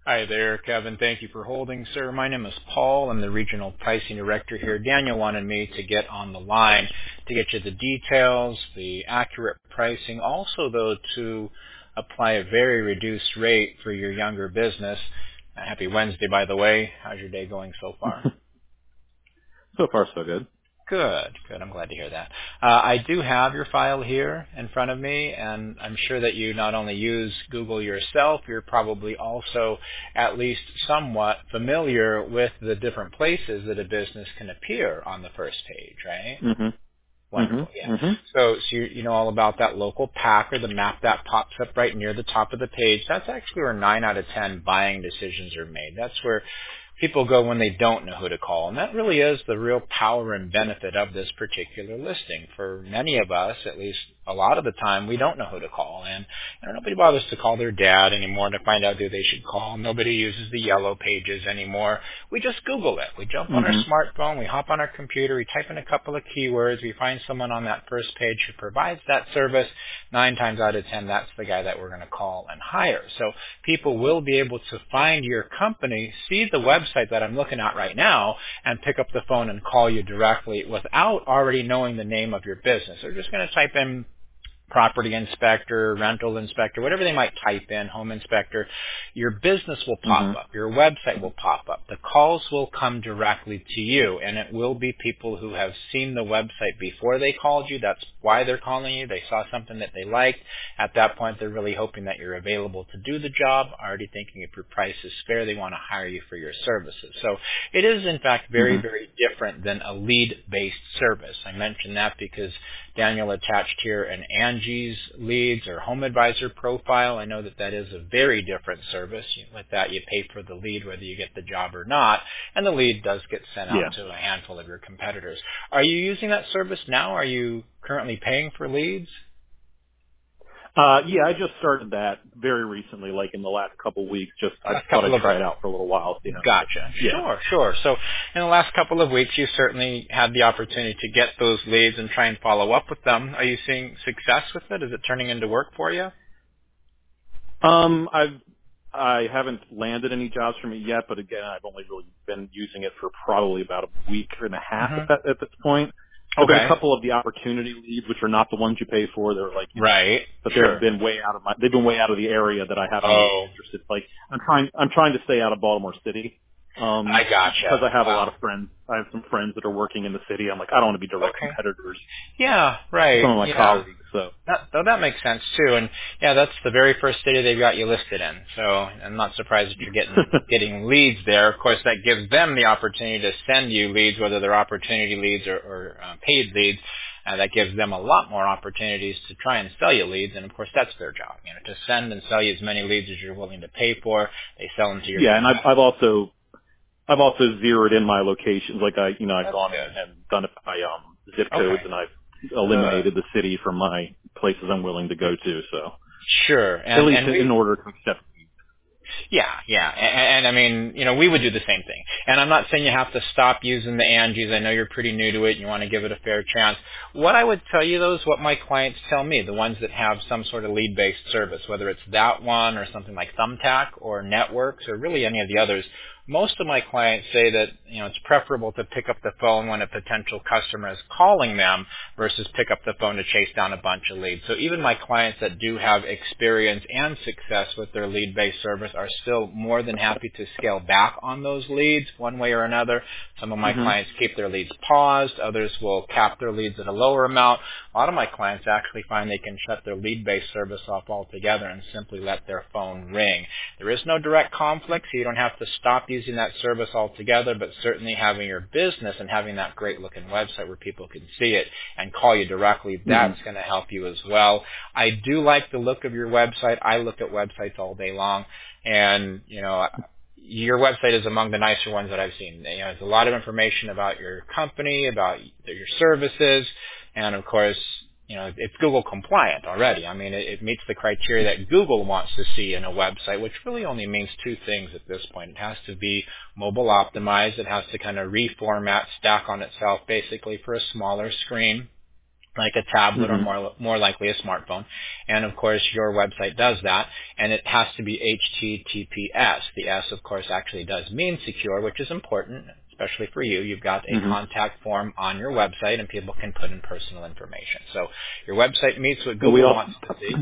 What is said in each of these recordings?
Hi there, Kevin. Thank you for holding, sir. My name is Paul. I'm the Regional Pricing Director here. Daniel wanted me to get on the line to get you the details, the accurate pricing, also, though, to apply a very reduced rate for your younger business. Happy Wednesday, by the way. How's your day going so far? So far, so good. Good. I'm glad to hear that. I do have your file here in front of me, and I'm sure that you not only use Google yourself, you're probably also at least somewhat familiar with the different places that a business can appear on the first page, right? Wonderful, yeah. So you know all about that local pack or the map that pops up right near the top of the page. That's actually where 9 out of 10 buying decisions are made. That's where people go when they don't know who to call. And that really is the real power and benefit of this particular listing. For many of us, at least a lot of the time, we don't know who to call. And nobody bothers to call their dad anymore to find out who they should call. Nobody uses the yellow pages anymore. We just Google it. We jump on our smartphone, we hop on our computer, we type in a couple of keywords, we find someone on that first page who provides that service. 9 times out of 10, that's the guy that we're going to call and hire. So people will be able to find your company, see the website that I'm looking at right now, and pick up the phone and call you directly without already knowing the name of your business. They're just going to type in property inspector, rental inspector, whatever they might type in, home inspector. Your business will pop up. Your website will pop up. The calls will come directly to you, and it will be people who have seen the website before they called you. That's why they're calling you. They saw something that they liked. At that point, they're really hoping that you're available to do the job, already thinking if your price is fair, they want to hire you for your services. So it is, in fact, very, very different than a lead-based service. I mentioned that because Daniel attached here an Angie's Leads or Home Advisor profile. I know that that is a very different service. With that, you pay for the lead whether you get the job or not, and the lead does get sent out to a handful of your competitors. Are you using that service now? Are you currently paying for leads? Yeah, I just started that very recently, like in the last couple of weeks. I thought I'd try it out for a little while. Gotcha. Yeah. Sure. So in the last couple of weeks, you certainly had the opportunity to get those leads and try and follow up with them. Are you seeing success with it? Is it turning into work for you? I haven't landed any jobs from it yet, but again, I've only really been using it for probably about a week and a half at this point. There've been a couple of the opportunity leads, which are not the ones you pay for. They're like, but they've been way out of the area that I haven't been interested. Like, I'm trying to stay out of Baltimore City. I gotcha. Because I have a lot of friends. I have some friends that are working in the city. I'm like, I don't want to be direct competitors. Yeah, right. Some of my colleagues. So that makes sense too. And yeah, that's the very first city they've got you listed in. So I'm not surprised that you're getting leads there. Of course, that gives them the opportunity to send you leads, whether they're opportunity leads or paid leads. That gives them a lot more opportunities to try and sell you leads, and of course that's their job, to send and sell you as many leads as you're willing to pay for. They sell them to your and I've also zeroed in my locations. Like I've gone and done it by zip codes, and I've eliminated the city from my places I'm willing to go to. So sure, at least in order to accept. Yeah. And I mean, we would do the same thing. And I'm not saying you have to stop using the Angies. I know you're pretty new to it and you want to give it a fair chance. What I would tell you, though, is what my clients tell me, the ones that have some sort of lead-based service, whether it's that one or something like Thumbtack or Networks or really any of the others. Most of my clients say that, it's preferable to pick up the phone when a potential customer is calling them versus pick up the phone to chase down a bunch of leads. So even my clients that do have experience and success with their lead-based service are still more than happy to scale back on those leads one way or another. Some of my clients keep their leads paused. Others will cap their leads at a lower amount. A lot of my clients actually find they can shut their lead-based service off altogether and simply let their phone ring. There is no direct conflict, so you don't have to stop using that service altogether, but certainly having your business and having that great-looking website where people can see it and call you directly, that's going to help you as well. I do like the look of your website. I look at websites all day long, and, your website is among the nicer ones that I've seen. There's a lot of information about your company, about your services, and of course, it's Google compliant already. I mean, it meets the criteria that Google wants to see in a website, which really only means two things at this point. It has to be mobile optimized. It has to kind of reformat, stack on itself basically for a smaller screen. like a tablet or more likely a smartphone. And of course, your website does that, and it has to be HTTPS. The S, of course, actually does mean secure, which is important, especially for you. You've got a contact form on your website, and people can put in personal information. So your website meets what Google wants to see.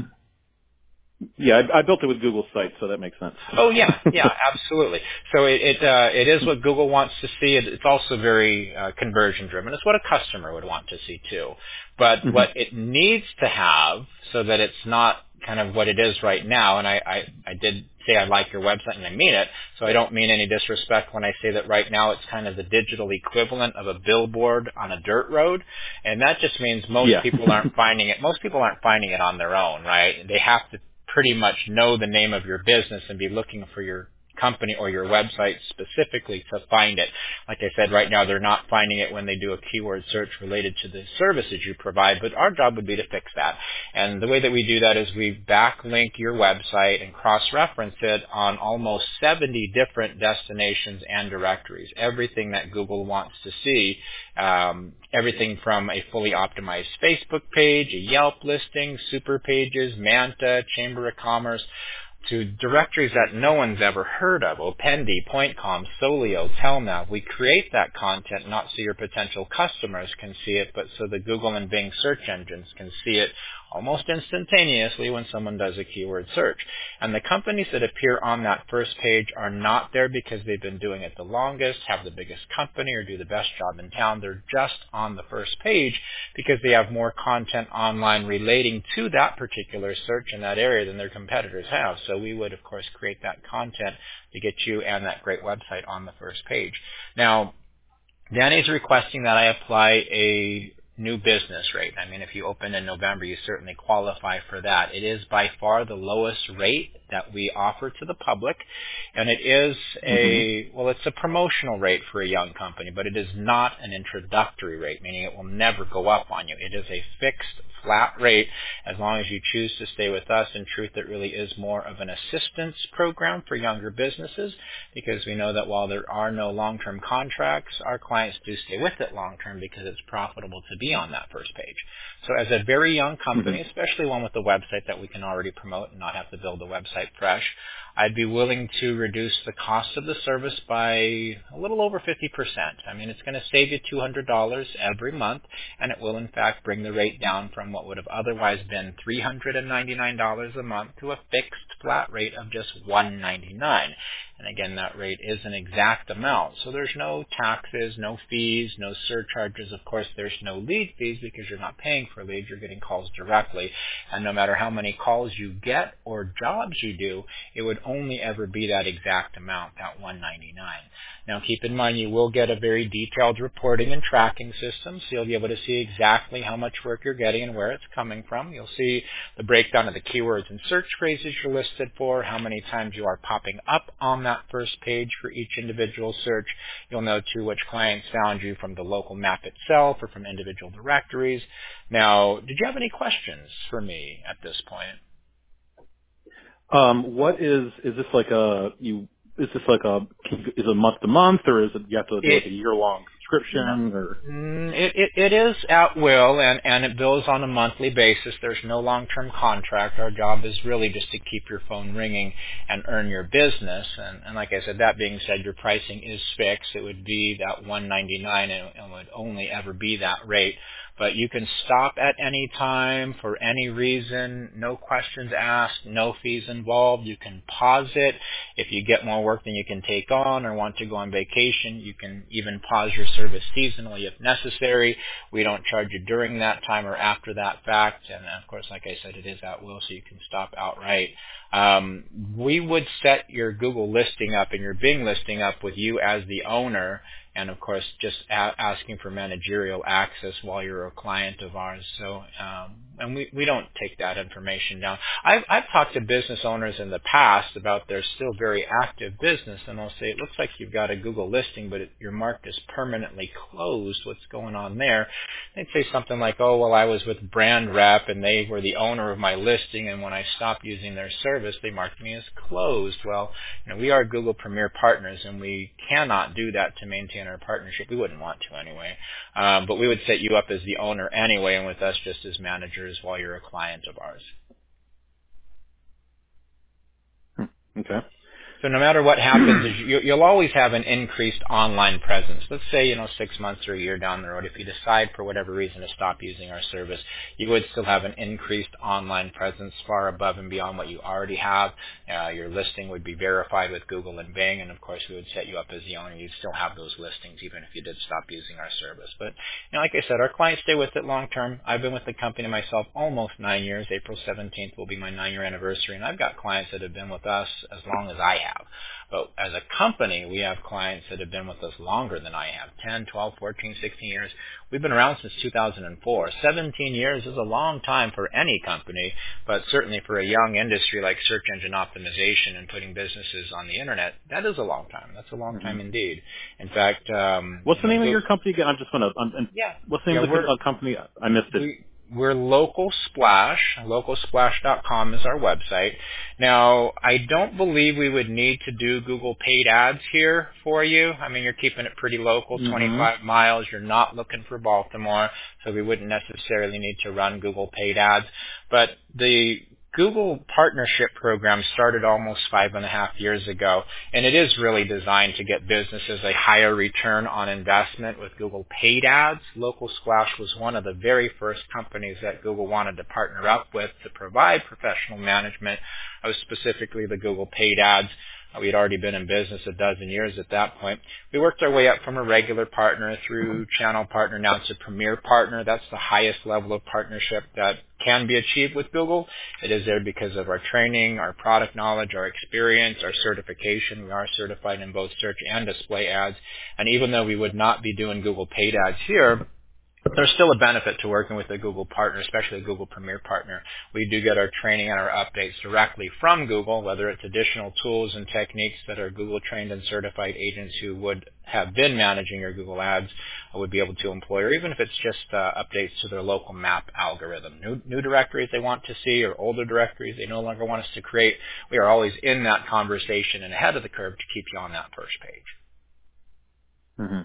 Yeah, I built it with Google Sites, so that makes sense. Oh yeah, absolutely. So it is what Google wants to see. It's also very conversion driven. It's what a customer would want to see too. But what it needs to have, so that it's not kind of what it is right now. And I did say I like your website, and I mean it. So I don't mean any disrespect when I say that right now it's kind of the digital equivalent of a billboard on a dirt road, and that just means most people aren't finding it. Most people aren't finding it on their own, right? They have to pretty much know the name of your business and be looking for your company or your website specifically to find it. Like I said, right now they're not finding it when they do a keyword search related to the services you provide, but our job would be to fix that. And the way that we do that is we backlink your website and cross-reference it on almost 70 different destinations and directories. Everything that Google wants to see, everything from a fully optimized Facebook page, a Yelp listing, super pages, Manta, Chamber of Commerce, to directories that no one's ever heard of, Opendi, PointCom, Solio, Telnav. We create that content not so your potential customers can see it, but so the Google and Bing search engines can see it almost instantaneously when someone does a keyword search. And the companies that appear on that first page are not there because they've been doing it the longest, have the biggest company, or do the best job in town. They're just on the first page because they have more content online relating to that particular search in that area than their competitors have. So we would, of course, create that content to get you and that great website on the first page. Now, Danny's requesting that I apply a new business rate. I mean, if you open in November, you certainly qualify for that. It is by far the lowest rate that we offer to the public, and it is it's a promotional rate for a young company, but it is not an introductory rate, meaning it will never go up on you. It is a fixed, flat rate as long as you choose to stay with us. In truth, it really is more of an assistance program for younger businesses, because we know that while there are no long-term contracts, our clients do stay with it long-term because it's profitable to be on that first page. So as a very young company, especially one with a website that we can already promote and not have to build a website fresh, I'd be willing to reduce the cost of the service by a little over 50%. I mean, it's going to save you $200 every month, and it will, in fact, bring the rate down from what would have otherwise been $399 a month to a fixed flat rate of just $199. And again, that rate is an exact amount. So there's no taxes, no fees, no surcharges. Of course, there's no lead fees because you're not paying for leads. You're getting calls directly. And no matter how many calls you get or jobs you do, it would only ever be that exact amount, that $199. Now, keep in mind, you will get a very detailed reporting and tracking system, so you'll be able to see exactly how much work you're getting and where it's coming from. You'll see the breakdown of the keywords and search phrases you're listed for, how many times you are popping up on that first page for each individual search. You'll know, too, which clients found you from the local map itself or from individual directories. Now, did you have any questions for me at this point? Is it month to month, or is it you have to do like a year-long subscription? Or it is at will, and it bills on a monthly basis. There's no long-term contract. Our job is really just to keep your phone ringing and earn your business. And like I said, that being said, your pricing is fixed. It would be that $199, and would only ever be that rate. But you can stop at any time for any reason, no questions asked, no fees involved. You can pause it if you get more work than you can take on or want to go on vacation. You can even pause your service seasonally if necessary. We don't charge you during that time or after that fact. And of course, like I said, it is at will, so you can stop outright. We would set your Google listing up and your Bing listing up with you as the owner, and of course just asking for managerial access while you're a client of ours. So and we don't take that information down. I've talked to business owners in the past about their still very active business, and they'll say, it looks like you've got a Google listing, but you're marked as permanently closed. What's going on there? They'd say something like, oh, well, I was with Brand Rep, and they were the owner of my listing, and when I stopped using their service, they marked me as closed. Well, we are Google Premier Partners, and we cannot do that to maintain our partnership. We wouldn't want to anyway. But we would set you up as the owner anyway, and with us just as managers while you're a client of ours. Okay. So no matter what happens, you'll always have an increased online presence. Let's say, 6 months or a year down the road, if you decide for whatever reason to stop using our service, you would still have an increased online presence far above and beyond what you already have. Your listing would be verified with Google and Bing, and of course we would set you up as the owner. You'd still have those listings even if you did stop using our service. But like I said, our clients stay with it long term. I've been with the company myself almost 9 years. April 17th will be my 9-year anniversary, and I've got clients that have been with us as long as I have. But as a company, we have clients that have been with us longer than I have, 10, 12, 14, 16 years. We've been around since 2004. 17 years is a long time for any company, but certainly for a young industry like search engine optimization and putting businesses on the Internet, that is a long time. That's a long time indeed. In fact... what's the name of your company again? I'm just going to... What's the name of the company? I missed it. We're Local Splash. LocalSplash.com is our website. Now, I don't believe we would need to do Google paid ads here for you. I mean, you're keeping it pretty local, 25 miles. You're not looking for Baltimore, so we wouldn't necessarily need to run Google paid ads. But the Google Partnership Program started almost 5.5 years ago, and it is really designed to get businesses a higher return on investment with Google paid ads. Local Splash was one of the very first companies that Google wanted to partner up with to provide professional management of specifically the Google paid ads. We had already been in business a dozen years at that point. We worked our way up from a regular partner through channel partner, now it's a premier partner. That's the highest level of partnership that can be achieved with Google. It is there because of our training, our product knowledge, our experience, our certification. We are certified in both search and display ads. And even though we would not be doing Google paid ads here, there's still a benefit to working with a Google partner, especially a Google Premier partner. We do get our training and our updates directly from Google, whether it's additional tools and techniques that our Google trained and certified agents who would have been managing your Google ads would be able to employ, or even if it's just updates to their local map algorithm. New directories they want to see or older directories they no longer want us to create. We are always in that conversation and ahead of the curve to keep you on that first page. Mm-hmm.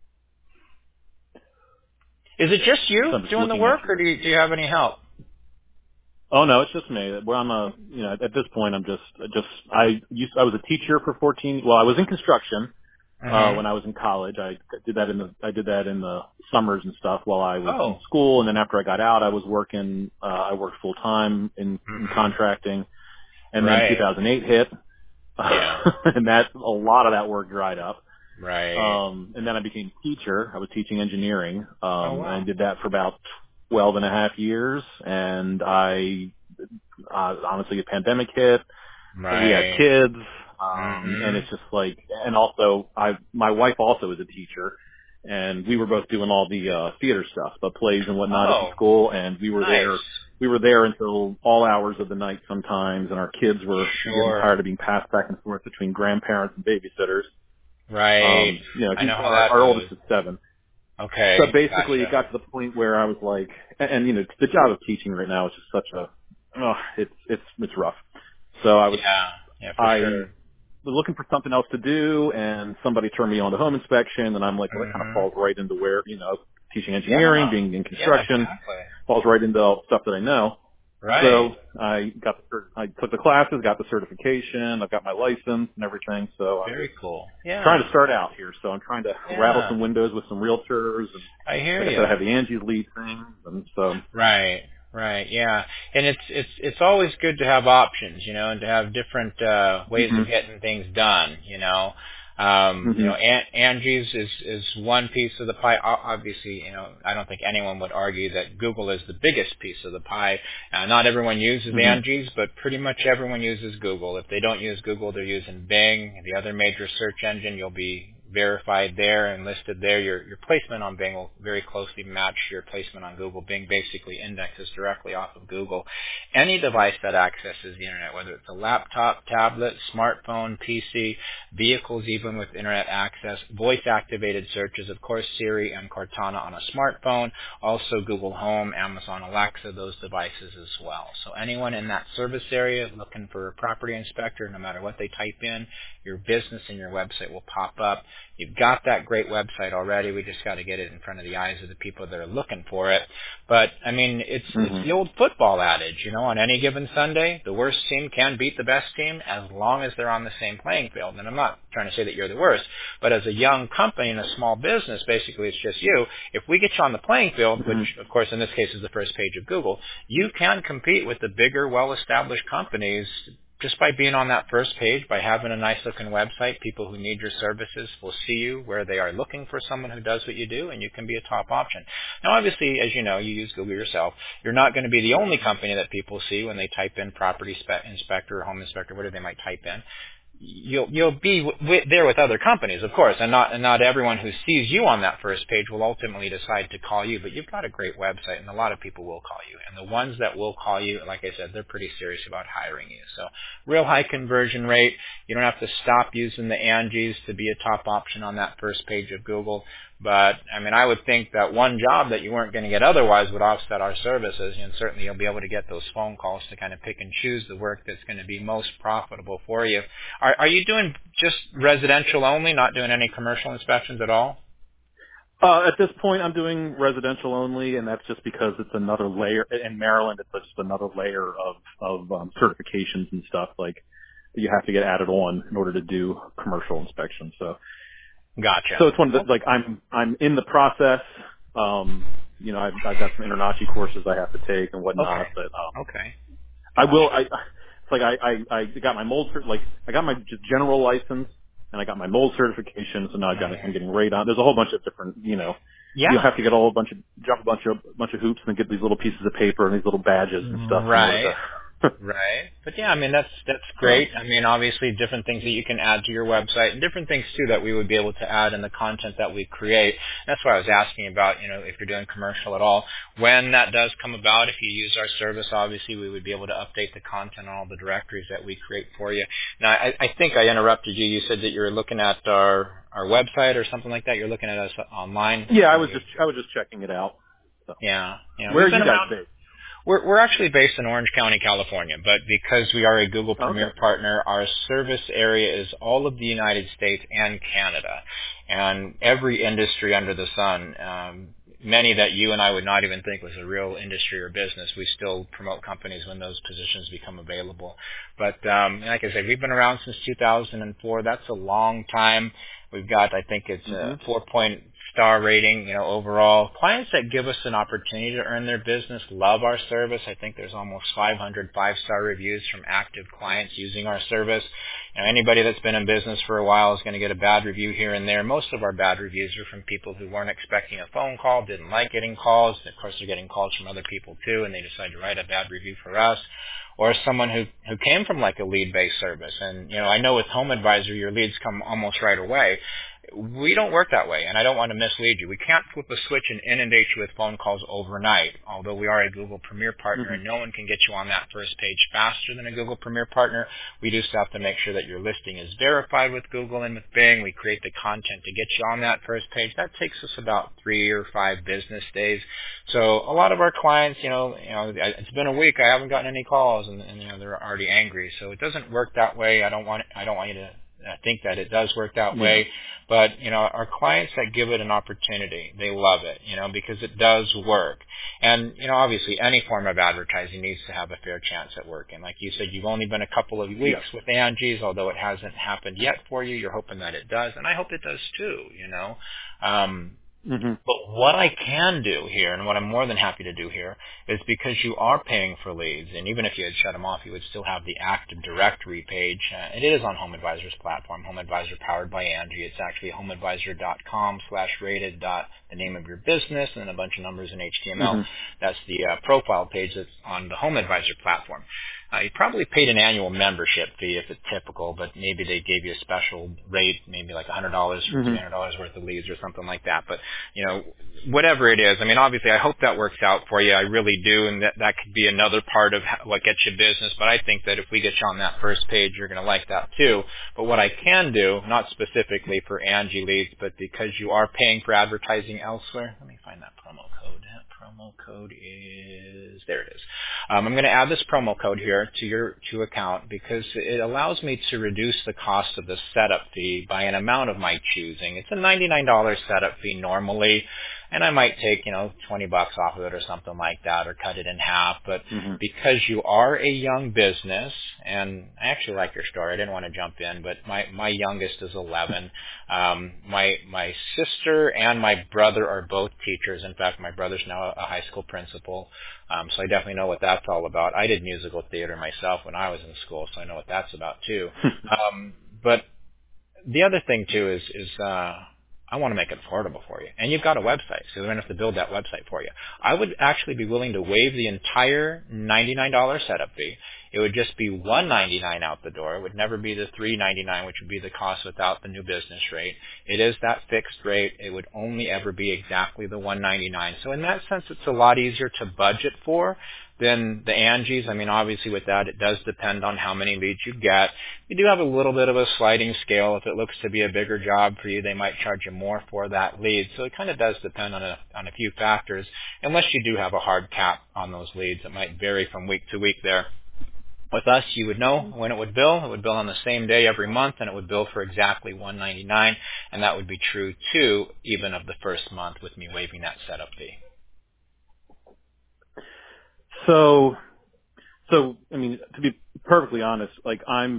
Is it just you doing the work, or do you have any help? Oh no, it's just me. Well, at this point, I was a teacher for 14. Well, I was in construction when I was in college. I did that in the summers and stuff while I was in school, and then after I got out, I was working. I worked full time in contracting, and then 2008 hit, and a lot of that work dried up. Right. And then I became a teacher. I was teaching engineering, and I did that for about 12 and a half years. And honestly, a pandemic hit. Right. We had kids, and it's just like, and also my wife also is a teacher, and we were both doing all the theater stuff, the plays and whatnot at the school, and we were there. We were there until all hours of the night sometimes, and our kids were getting tired of being passed back and forth between grandparents and babysitters. Right. I know our oldest is 7. Okay. So basically, it got to the point where I was like, and the job of teaching right now is just such it's rough. So I was, was looking for something else to do, and somebody turned me on to home inspection, and I'm like, well, that kind of falls right into where teaching engineering, being in construction, falls right into stuff that I know. Right. So I took the classes, got the certification, I've got my license and everything. So very cool. Yeah. I'm trying to start out here, so I'm trying to rattle some windows with some realtors. And I hear you. I have the Angie's Lead thing, and so. Right. Yeah. And it's always good to have options, and to have different ways of getting things done, Angie's is one piece of the pie. Obviously, I don't think anyone would argue that Google is the biggest piece of the pie. Not everyone uses Angie's, but pretty much everyone uses Google. If they don't use Google, they're using Bing, the other major search engine. You'll be verified there and listed there, your placement on Bing will very closely match your placement on Google. Bing basically indexes directly off of Google. Any device that accesses the internet, whether it's a laptop, tablet, smartphone, PC, vehicles even with internet access, voice-activated searches, of course, Siri and Cortana on a smartphone, also Google Home, Amazon Alexa, those devices as well. So anyone in that service area looking for a property inspector, no matter what they type in, your business and your website will pop up. You've got that great website already. We just got to get it in front of the eyes of the people that are looking for it. But, I mean, it's the old football adage, you know, on any given Sunday, the worst team can beat the best team as long as they're on the same playing field. And I'm not trying to say that you're the worst, but as a young company and a small business, basically it's just you. If we get you on the playing field, which, of course, in this case is the first page of Google, you can compete with the bigger, well-established companies just by being on that first page, by having a nice-looking website. People who need your services will see you where they are looking for someone who does what you do, and you can be a top option. Now, obviously, as you know, you use Google yourself. You're not going to be the only company that people see when they type in property inspector or home inspector, whatever they might type in. You'll be there with other companies, of course, and not everyone who sees you on that first page will ultimately decide to call you. But you've got a great website, and a lot of people will call you. And the ones that will call you, like I said, they're pretty serious about hiring you. So real high conversion rate. You don't have to stop using the Angies to be a top option on that first page of Google. But, I mean, I would think that one job that you weren't going to get otherwise would offset our services, and certainly you'll be able to get those phone calls to kind of pick and choose the work that's going to be most profitable for you. Are you doing just residential only, not doing any commercial inspections at all? At this point, I'm doing residential only, and that's just because it's another layer. In Maryland, it's just another layer of certifications and stuff like that you have to get added on in order to do commercial inspections. So. Gotcha. So it's one of the, like, I'm in the process. You know, I've got some InterNACHI courses I have to take and whatnot. Okay. But okay. I will. It's like I got my mold I got my general license and I got my mold certification. So now I'm getting radon. There's a whole bunch of different. You know, you have to get jump a bunch of hoops and get these little pieces of paper and these little badges and stuff. Right. Right. But yeah, I mean, that's great. I mean, obviously different things that you can add to your website and different things too that we would be able to add in the content that we create. That's why I was asking about, you know, if you're doing commercial at all. When that does come about, if you use our service, obviously we would be able to update the content on all the directories that we create for you. Now, I think I interrupted you. You said that you were looking at our website or something like that. You're looking at us online. Yeah, I was just checking it out. So. Yeah. Where are you guys based? We're actually based in Orange County, California, but because we are a Google Premier partner, our service area is all of the United States and Canada, and every industry under the sun. Many that you and I would not even think was a real industry or business. We still promote companies when those positions become available. But like I said, we've been around since 2004. That's a long time. We've got, I think it's a 4-point star rating, you know, overall. Clients that give us an opportunity to earn their business love our service. I think there's almost 500 5-star reviews from active clients using our service. You know, anybody that's been in business for a while is going to get a bad review here and there. Most of our bad reviews are from people who weren't expecting a phone call, didn't like getting calls. Of course, they're getting calls from other people too, and they decide to write a bad review for us. Or someone who came from like a lead-based service. And, you know, I know with Home Advisor, your leads come almost right away. We don't work that way, and I don't want to mislead you. We can't flip a switch and inundate you with phone calls overnight, although we are a Google Premier partner, and no one can get you on that first page faster than a Google Premier partner. We do still have to make sure that your listing is verified with Google and with Bing. We create the content to get you on that first page. That takes us about 3 or 5 business days. So a lot of our clients, you know, it's been a week, I haven't gotten any calls, and you know, they're already angry. So it doesn't work that way. I don't want you to think that it does work that way. But, you know, our clients that give it an opportunity, they love it, you know, because it does work. And, you know, obviously any form of advertising needs to have a fair chance at working. Like you said, you've only been a couple of weeks with Angie's, although it hasn't happened yet for you. You're hoping that it does, and I hope it does too, you know. But what I can do here, and what I'm more than happy to do here, is because you are paying for leads, and even if you had shut them off, you would still have the active directory page. It is on Home Advisor's platform, Home Advisor powered by Angie. It's actually homeadvisor.com/rated. The name of your business and a bunch of numbers in HTML. That's the profile page that's on the Home Advisor platform. You probably paid an annual membership fee if it's typical, but maybe they gave you a special rate, maybe like $100 or $300 worth of leads or something like that. But, whatever it is, I mean, obviously I hope that works out for you. I really do, and that could be another part of what gets you business. But I think that if we get you on that first page, you're going to like that too. But what I can do, not specifically for Angie leads, but because you are paying for advertising elsewhere, let me find that promo code. That promo code is, there it is. I'm going to add this promo code here to your account because it allows me to reduce the cost of the setup fee by an amount of my choosing. It's a $99 setup fee normally, and I might take, $20 off of it or something like that, or cut it in half. But because you are a young business, and I actually like your story. I didn't want to jump in, but my youngest is 11. My sister and my brother are both teachers. In fact, my brother's now a high school principal. So I definitely know what that's all about. I did musical theater myself when I was in school, so I know what that's about too. But the other thing too is I want to make it affordable for you. And you've got a website, so they're going to have to build that website for you. I would actually be willing to waive the entire $99 setup fee. It would just be $199 out the door. It would never be the $399, which would be the cost without the new business rate. It is that fixed rate. It would only ever be exactly the $199. So in that sense, it's a lot easier to budget for than the Angies. I mean, obviously with that, it does depend on how many leads you get. You do have a little bit of a sliding scale. If it looks to be a bigger job for you, they might charge you more for that lead. So it kind of does depend on a few factors, unless you do have a hard cap on those leads. It might vary from week to week there. With us, you would know when it would bill. It would bill on the same day every month, and it would bill for exactly $199, and that would be true, too, even of the first month with me waiving that setup fee. So I mean, to be perfectly honest, like I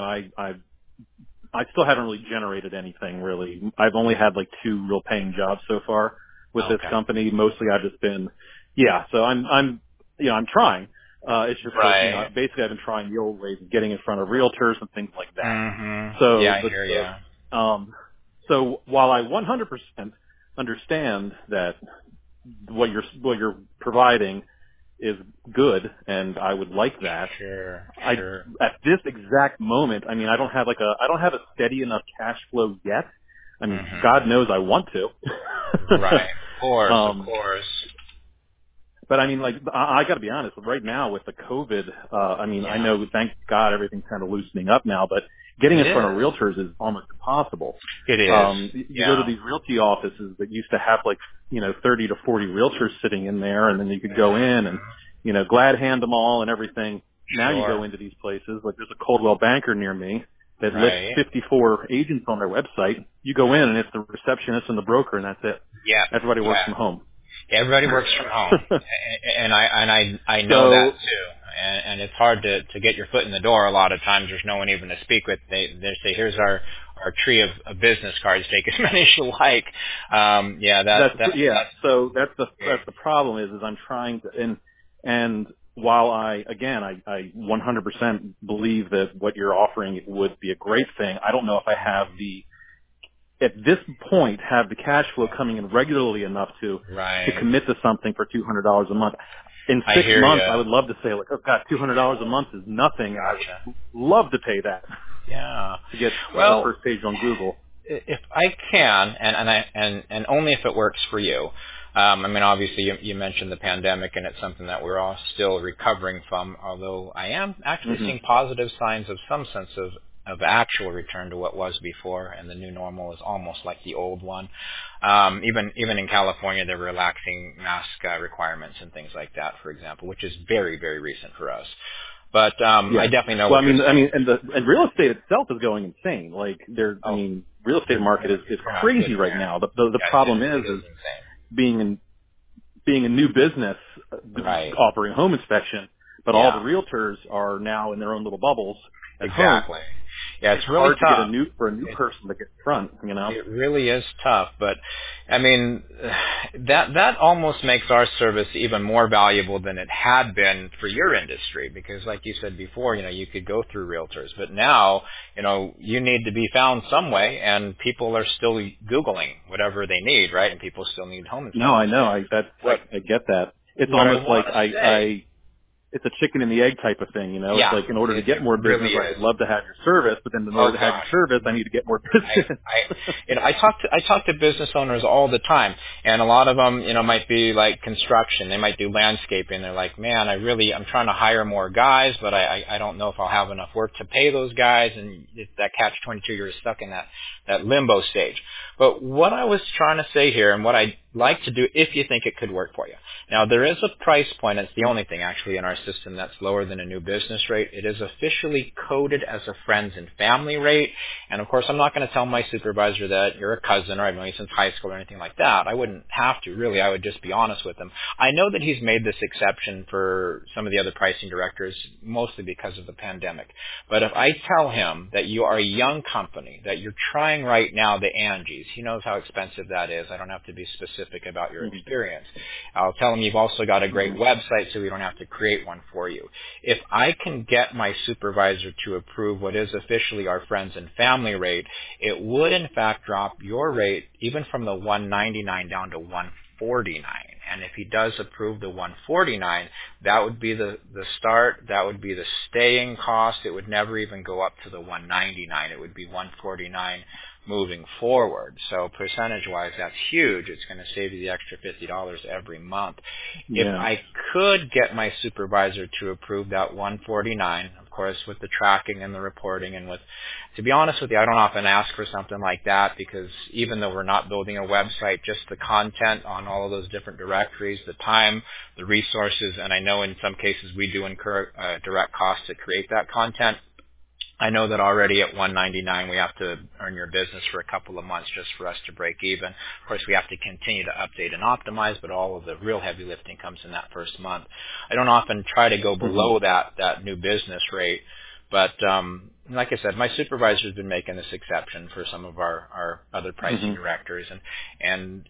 still haven't really generated anything really. I've only had like 2 real paying jobs so far with this company. Mostly I've just been, so I'm trying. It's just basically I've been trying the old ways of getting in front of realtors and things like that. So yeah, I hear you. So while I 100% understand that what you're providing is good, and I would like that. Sure. At this exact moment, I mean, I don't have a steady enough cash flow yet. I mean, God knows I want to. Right. Of course. But I mean, like, I got to be honest. Right now with the COVID, I know, thank God, everything's kind of loosening up now. But getting in front of realtors is almost impossible. It is. You go to these realty offices that used to have 30 to 40 realtors sitting in there, and then you could go in and glad hand them all and everything. Now you go into these places, like there's a Coldwell Banker near me that lists 54 agents on their website. You go in and it's the receptionist and the broker, and that's it. Yeah. Everybody works from home. Everybody works from home, and I know that too. And it's hard to get your foot in the door. A lot of times, there's no one even to speak with. They say, "Here's our tree of business cards. Take as many as you like." So that's the problem is I'm trying to and while I 100% believe that what you're offering would be a great thing. I don't know if I have at this point, have the cash flow coming in regularly enough to commit to something for $200 a month. In 6 months, I would love to say, oh God, $200 a month is nothing. I would love to pay that. Yeah. To get the first page on Google. If I can, and only if it works for you. Obviously, you mentioned the pandemic, and it's something that we're all still recovering from. Although I am actually seeing positive signs of some sense of actual return to what was before, and the new normal is almost like the old one. Even in California, they're relaxing mask requirements and things like that, for example, which is very, very recent for us. But I definitely know. Well, and real estate itself is going insane. Like real estate market is crazy right now. The problem is being a new business offering home inspection, but all the realtors are now in their own little bubbles. Exactly. Yeah, it's really hard tough to get a new person to get in front. It really is tough, but that almost makes our service even more valuable than it had been for your industry, because, like you said before, you could go through realtors, but now, you need to be found some way, and people are still Googling whatever they need, right? And people still need home inspection. No, I know. I get that. It's almost like it's a chicken and the egg type of thing, you know. Yeah, it's like in order to get more business, really I would love to have your service, but then in order to have your service, I need to get more business. I talk to business owners all the time, and a lot of them, might be like construction. They might do landscaping. They're like, man, I'm trying to hire more guys, but I don't know if I'll have enough work to pay those guys, and it's that catch-22, you're stuck in that limbo stage. But what I was trying to say here, and what I'd like to do, if you think it could work for you. Now, there is a price point. It's the only thing actually in our system that's lower than a new business rate. It is officially coded as a friends and family rate. And of course, I'm not going to tell my supervisor that you're a cousin or I've known you since high school or anything like that. I wouldn't have to, really. I would just be honest with him. I know that he's made this exception for some of the other pricing directors, mostly because of the pandemic. But if I tell him that you are a young company, that you're trying right now the Angies, he knows how expensive that is. I don't have to be specific about your experience. I'll tell him you've also got a great website, so we don't have to create one for you. If I can get my supervisor to approve what is officially our friends and family rate, it would in fact drop your rate even from the $199 down to $149. And if he does approve the $149, that would be the start. That would be the staying cost. It would never even go up to the $199. It would be $149 moving forward. So percentage-wise, that's huge. It's going to save you the extra $50 every month. Yeah. If I could get my supervisor to approve that $149, of course, with the tracking and the reporting and to be honest with you, I don't often ask for something like that because even though we're not building a website, just the content on all of those different directories, the time, the resources, and I know in some cases we do incur direct costs to create that content. I know that already at $199 we have to earn your business for a couple of months just for us to break even. Of course, we have to continue to update and optimize, but all of the real heavy lifting comes in that first month. I don't often try to go below that new business rate, but like I said, my supervisor has been making this exception for some of our other pricing directors, and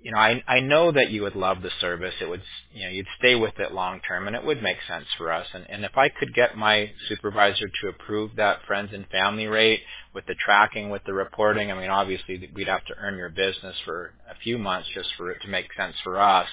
I know that you would love the service. It would, you'd stay with it long term, and it would make sense for us. And if I could get my supervisor to approve that friends and family rate with the tracking, with the reporting, I mean, obviously we'd have to earn your business for a few months just for it to make sense for us.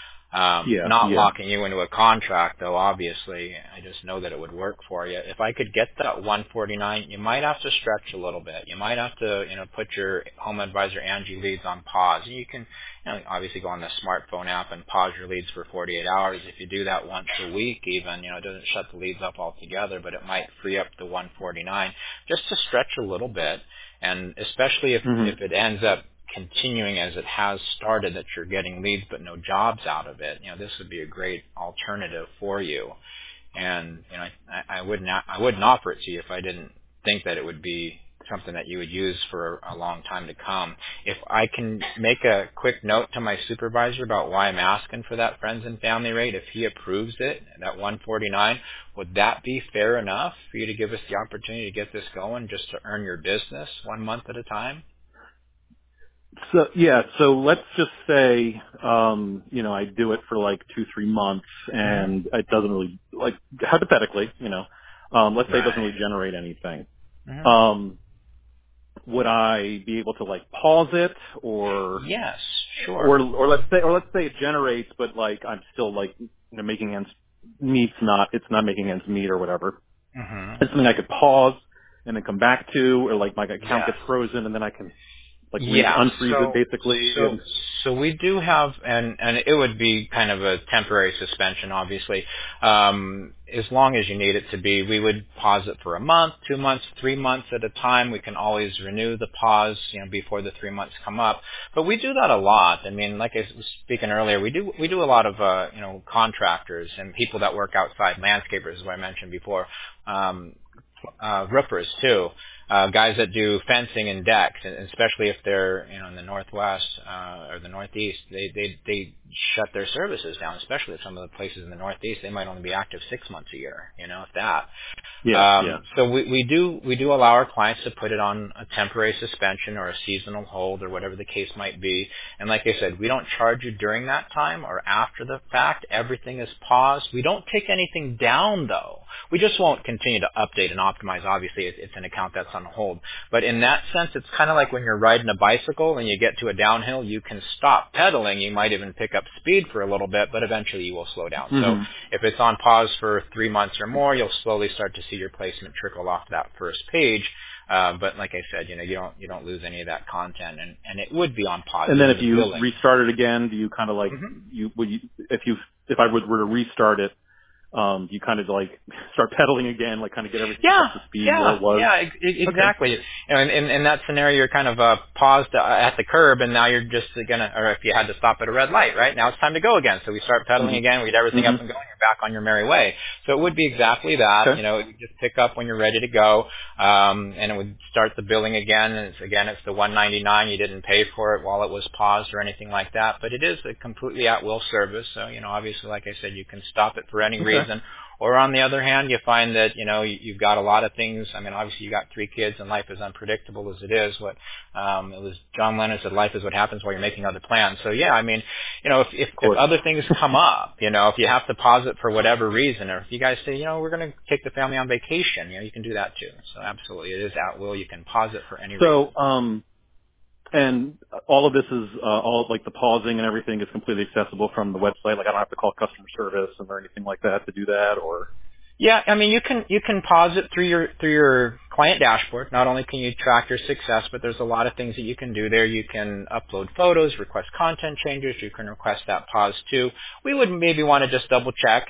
Locking you into a contract, though, obviously. I just know that it would work for you. If I could get that $149, you might have to stretch a little bit. You might have to, put your Home Advisor Angie leads on pause. You can, obviously go on the smartphone app and pause your leads for 48 hours. If you do that once a week even, it doesn't shut the leads up altogether, but it might free up the $149 just to stretch a little bit. And especially if it ends up continuing as it has started, that you're getting leads but no jobs out of it, this would be a great alternative for you. And I wouldn't offer it to you if I didn't think that it would be something that you would use for a long time to come. If I can make a quick note to my supervisor about why I'm asking for that friends and family rate, if he approves it, that $149, would that be fair enough for you to give us the opportunity to get this going just to earn your business 1 month at a time? So let's just say, I do it for like 2-3 months and it doesn't really, like, hypothetically, let's say it doesn't really generate anything. Would I be able to like pause it or? Yes, sure. Or let's say it generates, but like I'm still like, making ends meet, it's not making ends meet or whatever. It's something I could pause and then come back to, or like my account gets frozen and then I can unfreeze it basically. So we do have, and it would be kind of a temporary suspension, obviously. As long as you need it to be, we would pause it for a month, 2 months, 3 months at a time. We can always renew the pause, before the 3 months come up. But we do that a lot. I mean, like I was speaking earlier, we do a lot of, contractors and people that work outside, landscapers, as I mentioned before, roofers too. Guys that do fencing and decks, and especially if they're in the Northwest or the Northeast, they shut their services down. Especially if some of the places in the Northeast, they might only be active 6 months a year, if that. So we do allow our clients to put it on a temporary suspension or a seasonal hold or whatever the case might be. And like I said, we don't charge you during that time or after the fact. Everything is paused. We don't take anything down though. We just won't continue to update and optimize. Obviously, it's an account that's on on hold. But in that sense, it's kind of like when you're riding a bicycle and you get to a downhill, you can stop pedaling. You might even pick up speed for a little bit, but eventually you will slow down. So if it's on pause for 3 months or more, you'll slowly start to see your placement trickle off that first page. But like I said, you don't lose any of that content, and it would be on pause. And then if you restart it again, do you kind of like if I were to restart it, you kind of like start pedaling again, like kind of get everything up to speed where it was? Yeah, exactly. Okay. And in that scenario, you're kind of paused at the curb, and now you're just or if you had to stop at a red light, right? Now it's time to go again. So we start pedaling again, we get everything up and going, you're back on your merry way. So it would be exactly that. Okay. It would just pick up when you're ready to go, and it would start the billing again, and it's the $199. You didn't pay for it while it was paused or anything like that, but it is a completely at-will service. So, obviously, like I said, you can stop it for any reason. Or on the other hand, you find that, you've got a lot of things. I mean, obviously you got 3 kids and life is unpredictable as it is. It was John Lennon said, life is what happens while you're making other plans. So yeah, I mean, if other things come up, if you have to pause it for whatever reason, or if you guys say, we're going to take the family on vacation, you can do that too. So absolutely, it is at will. You can pause it for any reason. And all of this is, all like the pausing and everything is completely accessible from the website. Like I don't have to call customer service or anything like that to do that, or? Yeah, I mean, you can pause it through your client dashboard. Not only can you track your success, but there's a lot of things that you can do there. You can upload photos, request content changes. You can request that pause too. We would maybe want to just double check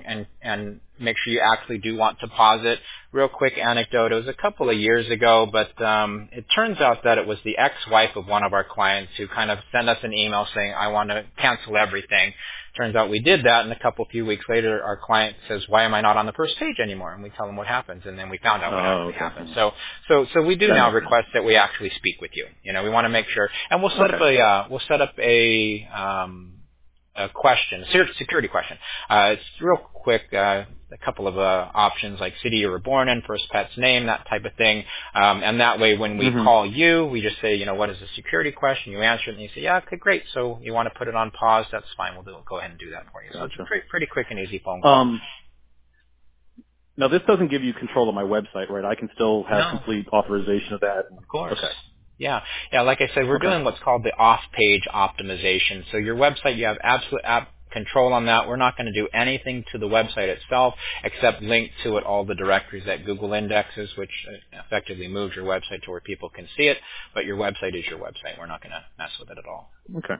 and make sure you actually do want to pause it. Real quick anecdote. It was a couple of years ago, but it turns out that it was the ex-wife of one of our clients who kind of sent us an email saying, I want to cancel everything. Turns out we did that, and few weeks later, our client says, why am I not on the first page anymore? And we tell them what happens, and then we found out what actually happened. So we do now request that we actually speak with you. We want to make sure, and we'll set up a question, a security question. It's real quick, a couple of options like city you were born in, first pet's name, that type of thing. And that way when we call you, we just say, what is the security question? You answer it and you say, yeah, okay, great. So you want to put it on pause, that's fine. We'll go ahead and do that for you. Gotcha. So it's a pretty quick and easy phone call. Now this doesn't give you control of my website, right? I can still have complete authorization of that. Of course. Okay. Yeah. Like I said, we're doing what's called the off-page optimization. So your website, you have absolute control on that. We're not going to do anything to the website itself except link to it all the directories that Google indexes, which effectively moves your website to where people can see it. But your website is your website. We're not going to mess with it at all. Okay.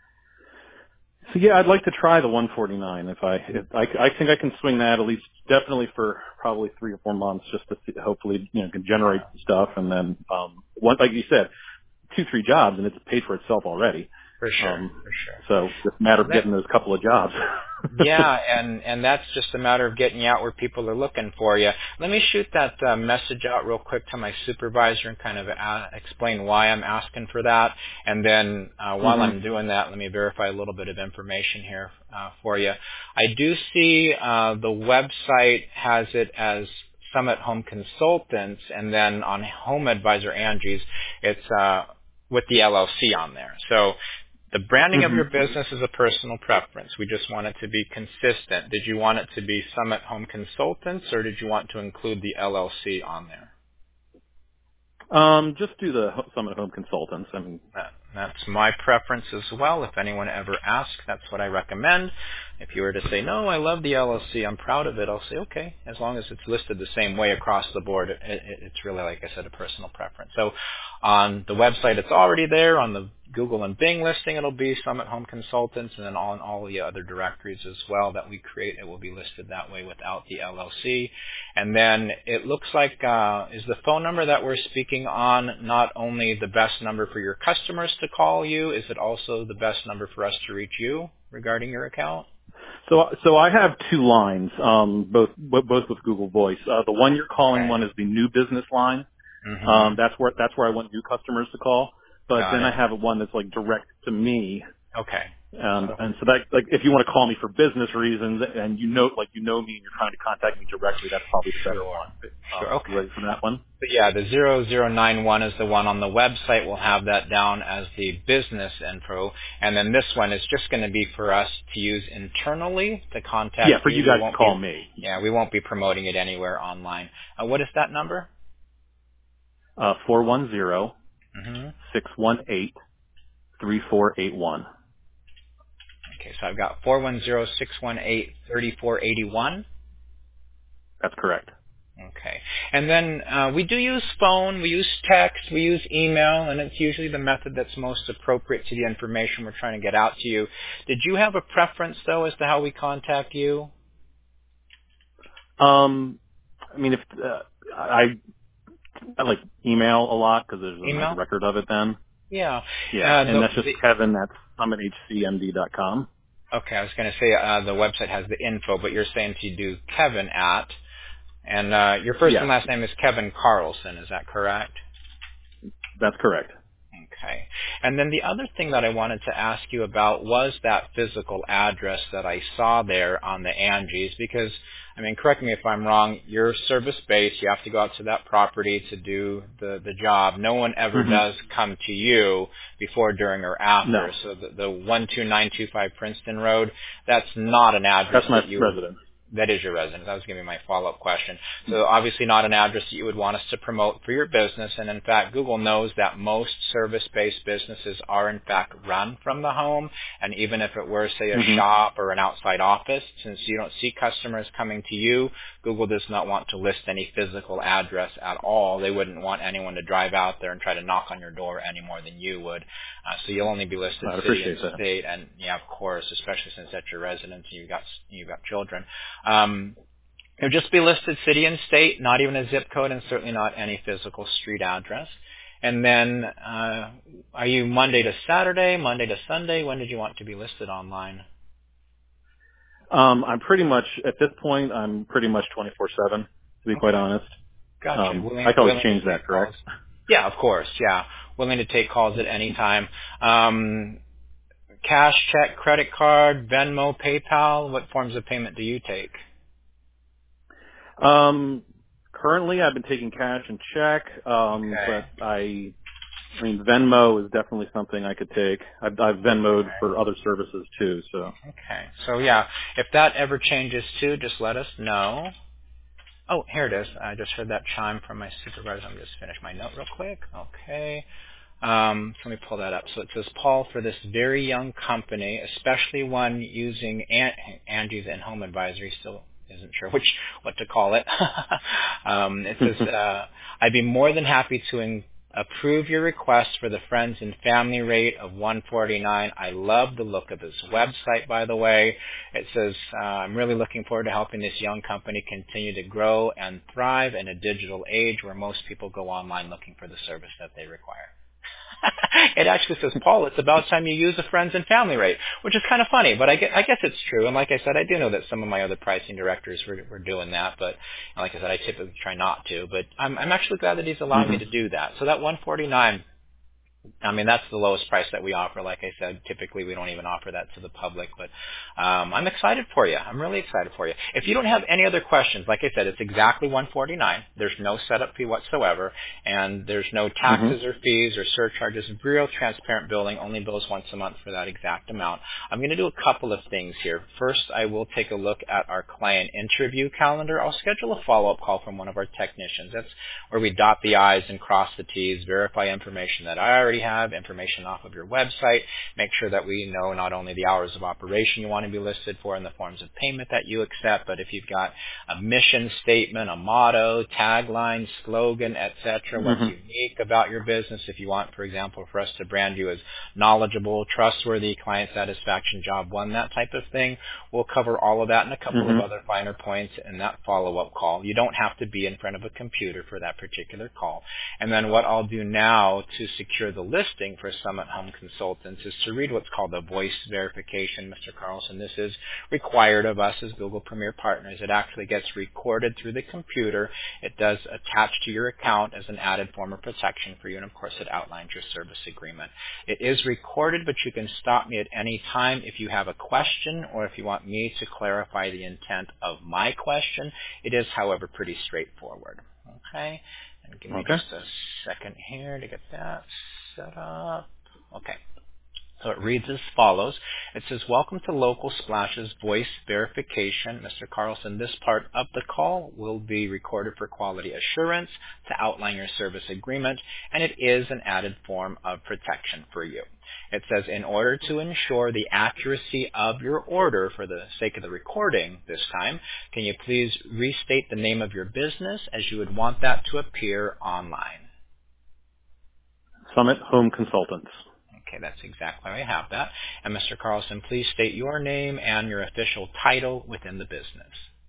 So yeah, I'd like to try the 149 if I think I can swing that at least definitely for probably 3 or 4 months just to see, hopefully can generate stuff, and then like you said, 2-3 jobs and it's paid for itself already. For sure. So it's a matter of getting those couple of jobs. Yeah, and that's just a matter of getting you out where people are looking for you. Let me shoot that message out real quick to my supervisor and kind of explain why I'm asking for that. And then while I'm doing that, let me verify a little bit of information here for you. I do see the website has it as Summit Home Consultants, and then on Home Advisor Angie's, it's with the LLC on there. So the branding of your business is a personal preference. We just want it to be consistent. Did you want it to be Summit Home Consultants, or did you want to include the LLC on there? Just do the Summit Home Consultants. I mean, that's my preference as well. If anyone ever asks, that's what I recommend. If you were to say, no, I love the LLC, I'm proud of it, I'll say, okay, as long as it's listed the same way across the board, it's really, like I said, a personal preference. So on the website, it's already there. On the Google and Bing listing, it'll be Summit Home Consultants, and then on all the other directories as well that we create, it will be listed that way without the LLC. And then it looks like, is the phone number that we're speaking on not only the best number for your customers to call you, is it also the best number for us to reach you regarding your account? So I have 2 lines, both with Google Voice. The one you're calling one is the new business line. That's where I want new customers to call. But then I have one that's like direct to me. Okay. And so that, like, if you want to call me for business reasons and you know me and you're trying to contact me directly, that's probably the better one. Sure. Okay. Ready for that one? But yeah, the 0091 is the one on the website. We'll have that down as the business info. And then this one is just going to be for us to use internally to contact you. Yeah, for you guys to call me. Yeah, we won't be promoting it anywhere online. What is that number? 410-618-3481. Okay, so I've got 410-618-3481. That's correct. Okay. And then we do use phone, we use text, we use email, and it's usually the method that's most appropriate to the information we're trying to get out to you. Did you have a preference, though, as to how we contact you? I mean, if I like email a lot because there's a nice record of it then. Yeah. Yeah, and that's just Kevin at summithcmd.com. Okay, I was going to say the website has the info, but you're saying to do Kevin at, and your first and last name is Kevin Carlson, is that correct? That's correct. Okay. And then the other thing that I wanted to ask you about was that physical address that I saw there on the Angies, because, I mean, correct me if I'm wrong, you're service-based. You have to go out to that property to do the job. No one ever does come to you before, during, or after. No. So the 12925 Princeton Road, that's not an address that you... residence. That is your residence. That was going to be my follow-up question. So obviously not an address that you would want us to promote for your business. And in fact, Google knows that most service-based businesses are in fact run from the home. And even if it were, say, a shop or an outside office, since you don't see customers coming to you, Google does not want to list any physical address at all. They wouldn't want anyone to drive out there and try to knock on your door any more than you would. So you'll only be listed city and state, and yeah, of course, especially since that's your residence and you've got children. It'll just be listed city and state, not even a zip code, and certainly not any physical street address. And then, are you Monday to Saturday, Monday to Sunday? When did you want to be listed online? I'm pretty much, at this point, I'm pretty much 24/7, to be quite honest. Gotcha. I can always change that, correct? Yeah, of course, yeah. Willing to take calls at any time. Cash, check, credit card, Venmo, PayPal, what forms of payment do you take? Currently I've been taking cash and check, but I mean, Venmo is definitely something I could take. I've Venmoed for other services too, so. Okay. So yeah, if that ever changes too, just let us know. Oh, here it is. I just heard that chime from my supervisor. I'm just finish my note real quick. Okay. So let me pull that up. So it says, Paul, for this very young company, especially one using Angie's in-home advisory, still isn't sure what to call it. It says, I'd be more than happy to approve your request for the friends and family rate of $149. I love the look of this website, by the way. It says, I'm really looking forward to helping this young company continue to grow and thrive in a digital age where most people go online looking for the service that they require. It actually says, Paul, it's about time you use a friends and family rate, which is kind of funny, but I guess it's true. And like I said, I do know that some of my other pricing directors were doing that, but like I said, I typically try not to. But I'm actually glad that he's allowed me to do that. So that $149, I mean, that's the lowest price that we offer. Like I said, typically we don't even offer that to the public, but I'm excited for you. I'm really excited for you. If you don't have any other questions, like I said, it's exactly $149. There's no setup fee whatsoever, and there's no taxes or fees or surcharges. Real transparent billing, only bills once a month for that exact amount. I'm going to do a couple of things here. First, I will take a look at our client interview calendar. I'll schedule a follow-up call from one of our technicians. That's where we dot the I's and cross the T's, verify information that I already have, information off of your website, make sure that we know not only the hours of operation you want to be listed for and the forms of payment that you accept, but if you've got a mission statement, a motto, tagline, slogan, etc., what's unique about your business. If you want, for example, for us to brand you as knowledgeable, trustworthy, client satisfaction, job one, that type of thing, we'll cover all of that and a couple of other finer points in that follow-up call. You don't have to be in front of a computer for that particular call. And then what I'll do now to secure the listing for Summit Home Consultants is to read what's called a voice verification, Mr. Carlson. This is required of us as Google Premier Partners. It actually gets recorded through the computer. It does attach to your account as an added form of protection for you, and of course it outlines your service agreement. It is recorded, but you can stop me at any time if you have a question or if you want me to clarify the intent of my question. It is, however, pretty straightforward. Okay? And give me just a second here to get that set up. Okay. So it reads as follows. It says, welcome to Local Splash's voice verification. Mr. Carlson, this part of the call will be recorded for quality assurance to outline your service agreement, and it is an added form of protection for you. It says, in order to ensure the accuracy of your order for the sake of the recording this time, can you please restate the name of your business as you would want that to appear online? Summit Home Consultants. Okay, that's exactly why I have that. And Mr. Carlson, please state your name and your official title within the business.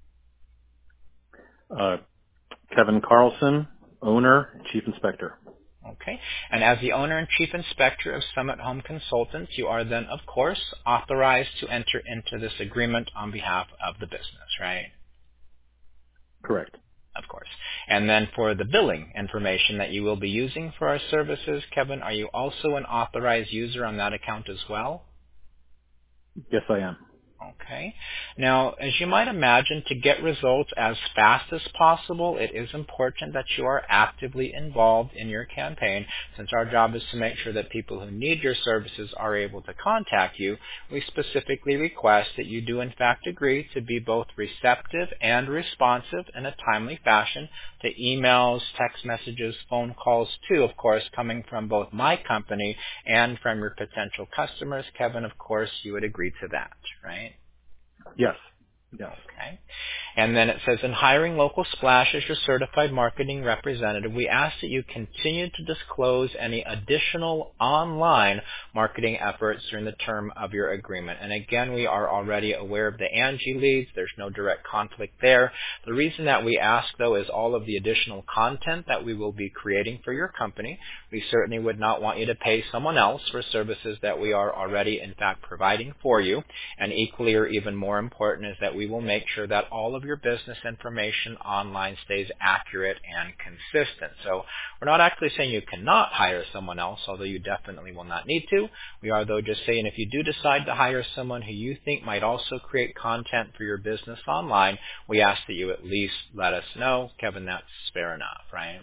Kevin Carlson, owner, chief inspector. Okay, and as the owner and chief inspector of Summit Home Consultants, you are then, of course, authorized to enter into this agreement on behalf of the business, right? Correct. Of course. And then for the billing information that you will be using for our services, Kevin, are you also an authorized user on that account as well? Yes, I am. Okay. Now, as you might imagine, to get results as fast as possible, it is important that you are actively involved in your campaign. Since our job is to make sure that people who need your services are able to contact you, we specifically request that you do in fact agree to be both receptive and responsive in a timely fashion to emails, text messages, phone calls too, of course, coming from both my company and from your potential customers. Kevin, of course, you would agree to that, right? Yes. Yes. Okay. And then it says, in hiring Local Splash as your certified marketing representative, we ask that you continue to disclose any additional online marketing efforts during the term of your agreement. And again, we are already aware of the Angie leads. There's no direct conflict there. The reason that we ask, though, is all of the additional content that we will be creating for your company. We certainly would not want you to pay someone else for services that we are already, in fact, providing for you. And equally or even more important is that we will make sure that all of your business information online stays accurate and consistent. So we're not actually saying you cannot hire someone else, although you definitely will not need to. We are, though, just saying if you do decide to hire someone who you think might also create content for your business online, we ask that you at least let us know. Kevin, that's fair enough, right?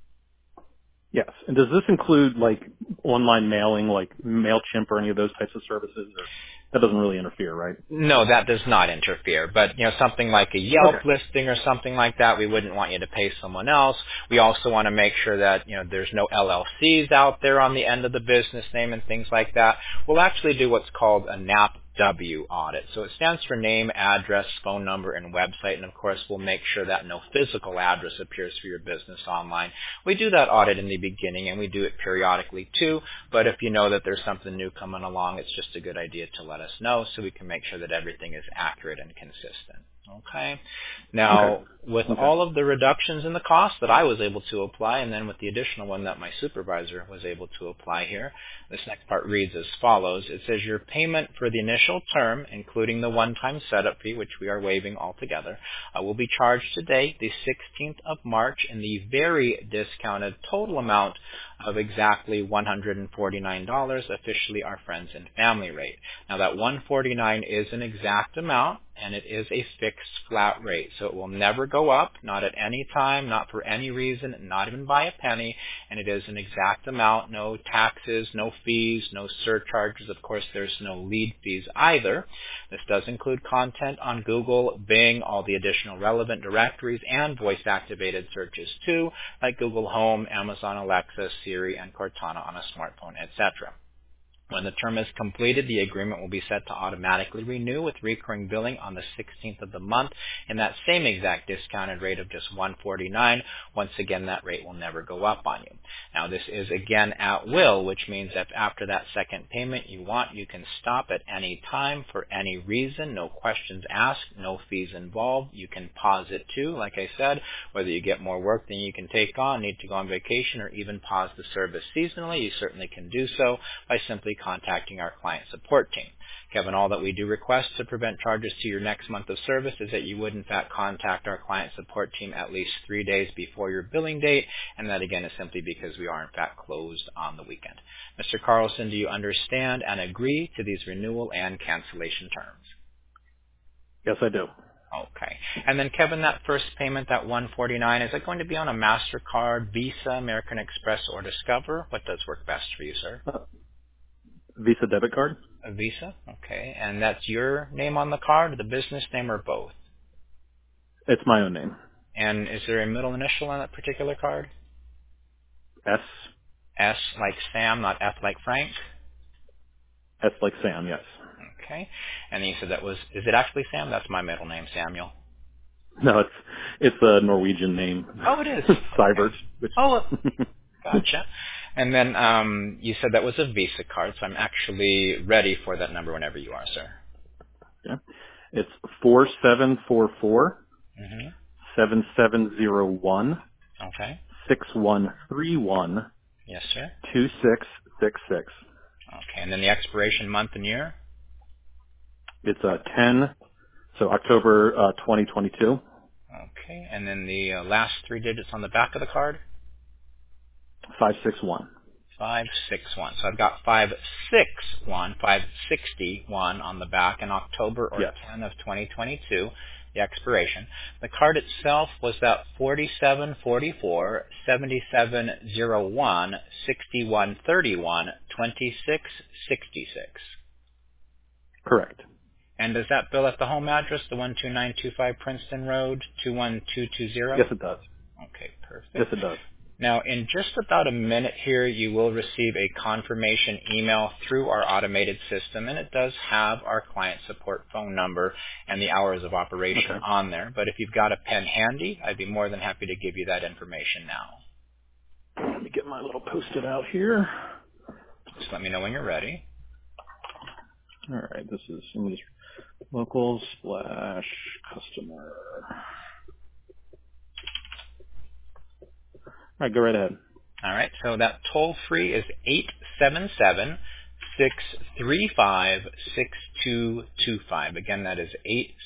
Yes. And does this include like online mailing, like MailChimp or any of those types of services? Or that doesn't really interfere, right? No, that does not interfere. But, something like a Yelp listing or something like that, we wouldn't want you to pay someone else. We also want to make sure that, there's no LLCs out there on the end of the business name and things like that. We'll actually do what's called a NAPW audit. So it stands for name, address, phone number, and website. And of course, we'll make sure that no physical address appears for your business online. We do that audit in the beginning, and we do it periodically too. But if you know that there's something new coming along, it's just a good idea to let us know so we can make sure that everything is accurate and consistent. Okay. Now, with all of the reductions in the cost that I was able to apply, and then with the additional one that my supervisor was able to apply here, this next part reads as follows. It says your payment for the initial term, including the one-time setup fee, which we are waiving altogether, will be charged today, the 16th of March, in the very discounted total amount of exactly $149, officially our friends and family rate. Now that $149 is an exact amount, and it is a fixed flat rate. So it will never go up, not at any time, not for any reason, not even by a penny, and it is an exact amount, no taxes, no fees, no surcharges. Of course, there's no lead fees either. This does include content on Google, Bing, all the additional relevant directories, and voice-activated searches too, like Google Home, Amazon Alexa, Siri, and Cortana on a smartphone, etc. When the term is completed, the agreement will be set to automatically renew with recurring billing on the 16th of the month in that same exact discounted rate of just $149. Once again, that rate will never go up on you. Now, this is again at will, which means that after that second payment you want, you can stop at any time for any reason, no questions asked, no fees involved. You can pause it too, like I said, whether you get more work than you can take on, need to go on vacation, or even pause the service seasonally, you certainly can do so by simply contacting our client support team. Kevin, all that we do request to prevent charges to your next month of service is that you would in fact contact our client support team at least 3 days before your billing date, and that again is simply because we are in fact closed on the weekend. Mr. Carlson, do you understand and agree to these renewal and cancellation terms? Yes, I do. Okay. And then, Kevin, that first payment, that $149, is it going to be on a MasterCard, Visa, American Express, or Discover? What does work best for you, sir? Visa debit card. A Visa? Okay. And that's your name on the card, the business name, or both? It's my own name. And is there a middle initial on that particular card? S. S like Sam, not F like Frank? S like Sam, yes. Okay. And you said is it actually Sam? That's my middle name, Samuel. No, it's a Norwegian name. Oh, it is. Cybert. Okay. Oh, gotcha. And then you said that was a Visa card, so I'm actually ready for that number whenever you are, sir. Yeah. It's 4744 Mm-hmm. 7701 Okay. 6131 Yes, sir. 2666. Okay. And then the expiration month and year? It's 10, so October 2022. Okay. And then the last three digits on the back of the card? 561. 561. So I've got 561 on the back in October or Yes. 10 of 2022, the expiration. The card itself was that 4744 7701 6131 2666. Correct. And does that bill at the home address, the 12925 Princeton Road, 21220? Yes, it does. Okay, perfect. Yes, it does. Now, in just about a minute here, you will receive a confirmation email through our automated system, and it does have our client support phone number and the hours of operation on there. But if you've got a pen handy, I'd be more than happy to give you that information now. Let me get my little Post-it out here. Just let me know when you're ready. All right, this is local / customer. All right, go right ahead. All right, so that toll free is 877-635-6225. Again, that is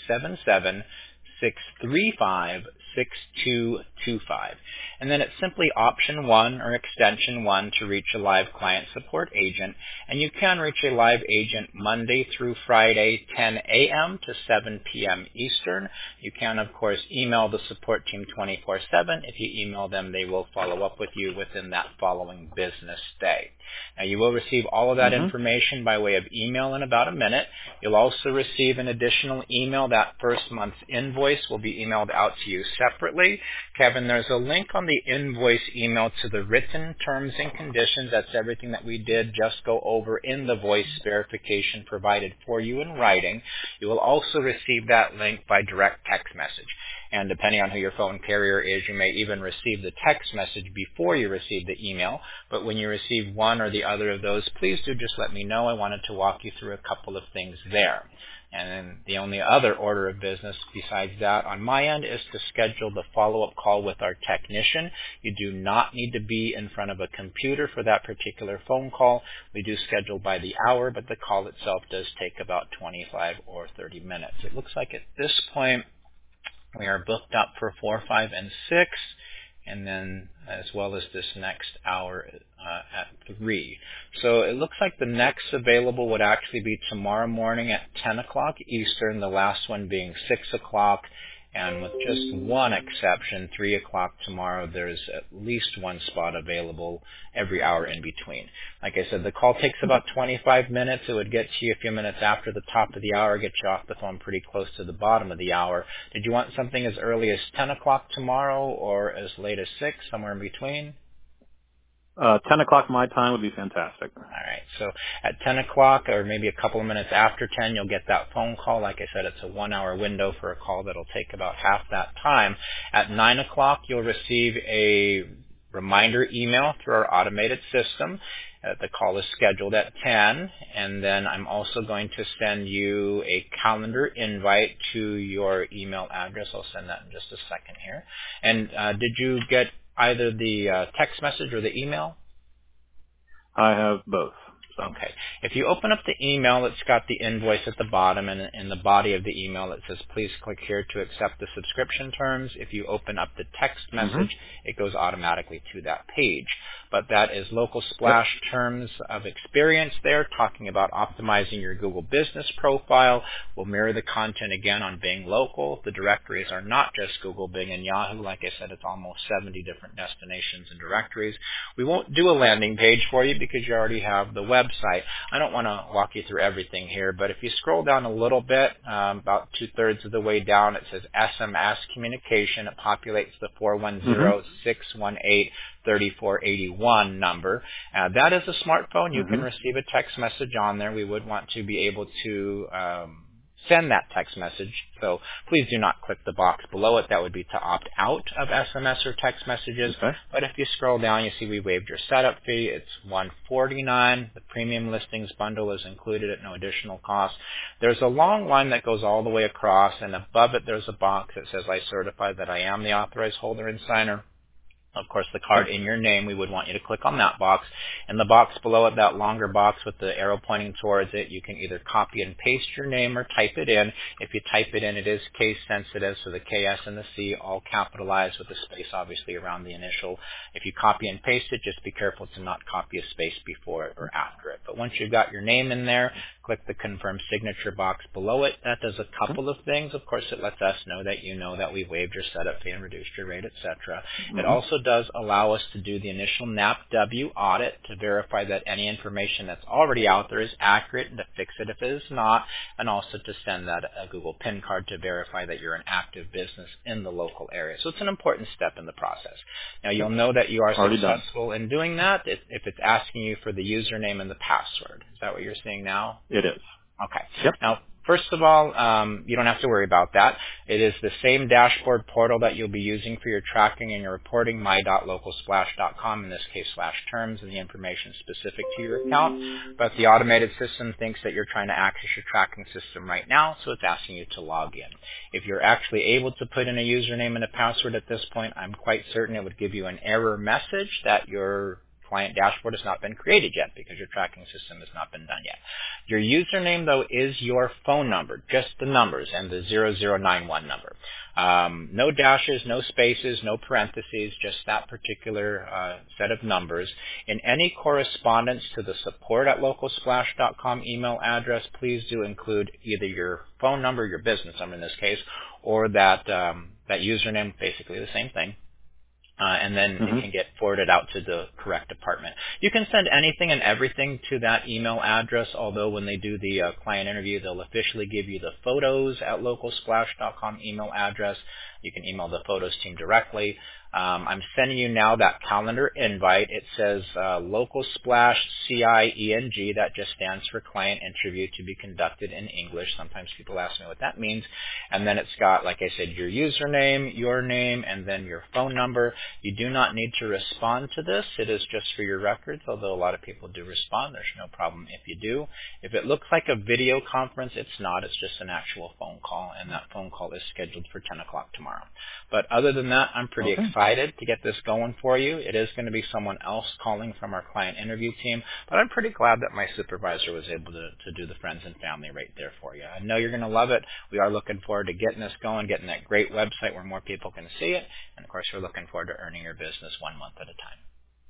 877-635-6225. And then it's simply option 1 or extension 1 to reach a live client support agent. And you can reach a live agent Monday through Friday, 10 a.m. to 7 p.m. Eastern. You can, of course, email the support team 24/7. If you email them, they will follow up with you within that following business day. Now, you will receive all of that information by way of email in about a minute. You'll also receive an additional email. That first month's invoice will be emailed out to you separately. Kevin, there's a link on the invoice email to the written terms and conditions. That's everything that we did just go over in the voice verification provided for you in writing. You will also receive that link by direct text message. And depending on who your phone carrier is, you may even receive the text message before you receive the email. But when you receive one or the other of those, please do just let me know. I wanted to walk you through a couple of things there. And then the only other order of business besides that on my end is to schedule the follow-up call with our technician. You do not need to be in front of a computer for that particular phone call. We do schedule by the hour, but the call itself does take about 25 or 30 minutes. It looks like at this point we are booked up for 4, 5, and 6, and then as well as this next hour at 3. So it looks like the next available would actually be tomorrow morning at 10 o'clock Eastern, the last one being 6 o'clock. And with just one exception, 3 o'clock tomorrow, there's at least one spot available every hour in between. Like I said, the call takes about 25 minutes. It would get to you a few minutes after the top of the hour, get you off the phone pretty close to the bottom of the hour. Did you want something as early as 10 o'clock tomorrow or as late as 6, somewhere in between? 10 o'clock my time would be fantastic. All right. So at 10 o'clock or maybe a couple of minutes after 10, you'll get that phone call. Like I said, it's a 1-hour window for a call that'll take about half that time. At 9 o'clock, you'll receive a reminder email through our automated system. The call is scheduled at 10, and then I'm also going to send you a calendar invite to your email address. I'll send that in just a second here. And did you get either the text message or the email? I have both. So. Okay. If you open up the email, it's got the invoice at the bottom, and in the body of the email it says, please click here to accept the subscription terms. If you open up the text message, it goes automatically to that page. But that is Local Splash terms of experience there, talking about optimizing your Google business profile. We'll mirror the content again on Bing Local. The directories are not just Google, Bing, and Yahoo. Like I said, it's almost 70 different destinations and directories. We won't do a landing page for you because you already have the website website. I don't want to walk you through everything here, but if you scroll down a little bit, about 2/3 of the way down, it says SMS communication. It populates the 410-618-3481 number. That is a smartphone. You can receive a text message on there. We would want to be able to send that text message. So please do not click the box below it. That would be to opt out of SMS or text messages. Okay. But if you scroll down, you see we waived your setup fee. It's $149. The premium listings bundle is included at no additional cost. There's a long line that goes all the way across, and above it there's a box that says, I certify that I am the authorized holder and signer. Of course, the card in your name, we would want you to click on that box. And the box below it, that longer box with the arrow pointing towards it, you can either copy and paste your name or type it in. If you type it in, it is case sensitive, so the KS and the C all capitalized with a space obviously around the initial. If you copy and paste it, just be careful to not copy a space before it or after it. But once you've got your name in there, click the confirm signature box below it. That does a couple of things. Of course, it lets us know that you know that we waived your setup fee and reduced your rate, etc. It also does allow us to do the initial NAPW audit to verify that any information that's already out there is accurate and to fix it if it is not, and also to send that a Google PIN card to verify that you're an active business in the local area. So it's an important step in the process. Now, you'll know that you are successful in doing that if it's asking you for the username and the password. Is that what you're seeing now? It is. Okay. Yep. Now, first of all, you don't have to worry about that. It is the same dashboard portal that you'll be using for your tracking and your reporting, my.localsplash.com, in this case /terms, and the information specific to your account. But the automated system thinks that you're trying to access your tracking system right now, so it's asking you to log in. If you're actually able to put in a username and a password at this point, I'm quite certain it would give you an error message that your client dashboard has not been created yet because your tracking system has not been done yet. Your username, though, is your phone number, just the numbers and the 0091 number. No dashes, no spaces, no parentheses, just that particular set of numbers. In any correspondence to the support@localsplash.com email address, please do include either your phone number, your business number in this case, or that username, basically the same thing. And then it can get forwarded out to the correct department. You can send anything and everything to that email address, although when they do the client interview, they'll officially give you the photos@localsplash.com email address. You can email the photos team directly. I'm sending you now that calendar invite. It says Local Splash CIENG. That just stands for client interview to be conducted in English. Sometimes people ask me what that means. And then it's got, like I said, your username, your name, and then your phone number. You do not need to respond to this. It is just for your records, although a lot of people do respond. There's no problem if you do. If it looks like a video conference, it's not. It's just an actual phone call, and that phone call is scheduled for 10 o'clock tomorrow. But other than that, I'm pretty excited to get this going for you. It is going to be someone else calling from our client interview team, but I'm pretty glad that my supervisor was able to do the friends and family right there for you. I know you're going to love it. We are looking forward to getting this going, getting that great website where more people can see it, and of course, we're looking forward to earning your business 1 month at a time.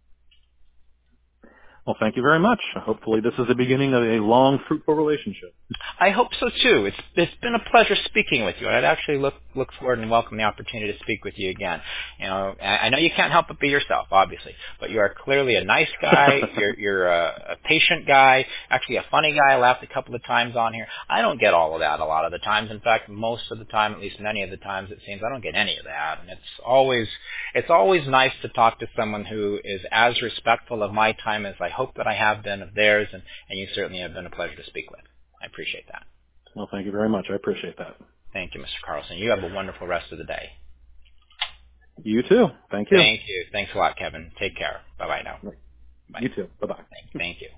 Well, thank you very much. Hopefully this is the beginning of a long, fruitful relationship. I hope so, too. It's been a pleasure speaking with you. I'd actually look forward and welcome the opportunity to speak with you again. You know, I know you can't help but be yourself, obviously, but you are clearly a nice guy. You're a patient guy, actually a funny guy. I laughed a couple of times on here. I don't get all of that a lot of the times. In fact, most of the time, at least many of the times, it seems I don't get any of that. And it's always nice to talk to someone who is as respectful of my time as I hope that I have been of theirs, and you certainly have been a pleasure to speak with. I appreciate that. Well, thank you very much. I appreciate that. Thank you, Mr. Carlson. You have a wonderful rest of the day. You too. Thank you. Thank you. Thanks a lot, Kevin. Take care. Bye-bye now. Bye. You too. Bye-bye. Thank you.